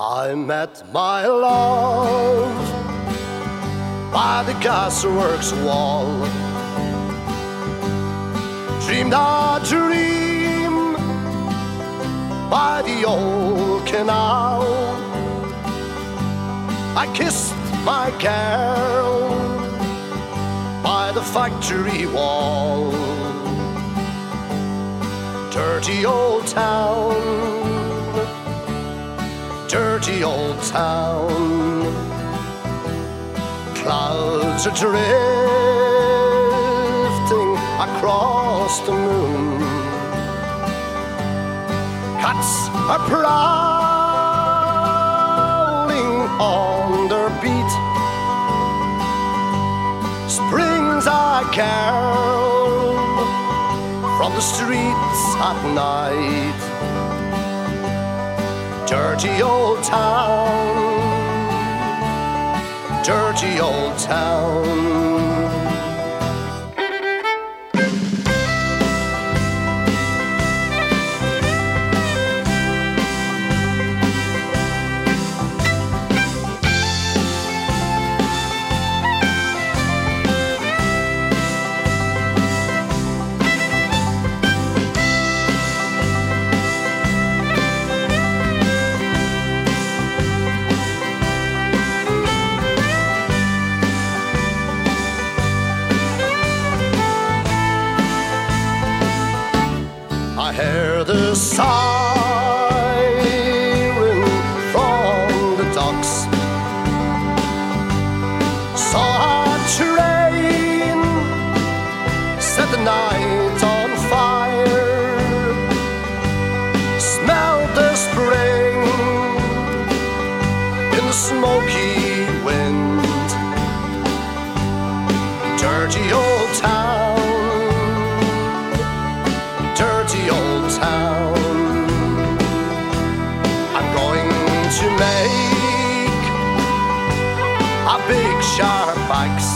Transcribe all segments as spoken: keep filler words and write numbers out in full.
I met my love by the gasworks wall. Dreamed a dream by the old canal. I kissed my girl by the factory wall. Dirty old town, dirty old town. Clouds are drifting across the moon. Cats are prowling on their beat. Springs a carol from the streets at night. Dirty old town, dirty old town. I hear the siren from the docks. Saw a train set the night on fire. Smelled the spring in the smoky wind. Dirty old town, dirty old town. I'm going to make a big sharp axe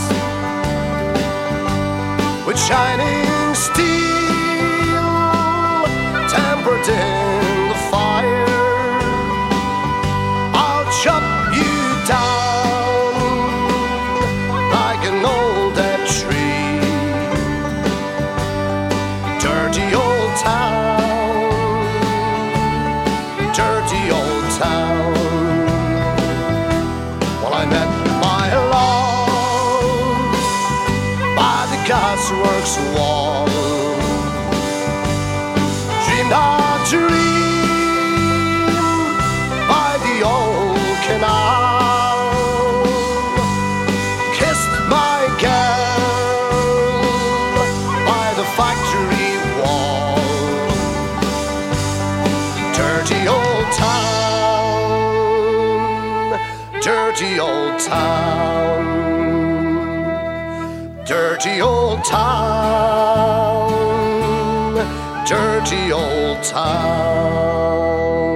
with shining steel tempered in the fire. I'll chop you down like an old dead tree. Dirty old town, dirty old town. Well, I met my love by the gasworks wall. Dreamed a dream by the old canal. Kissed my girl by the factory wall. Dirty old town, dirty old town, dirty old town, dirty old town.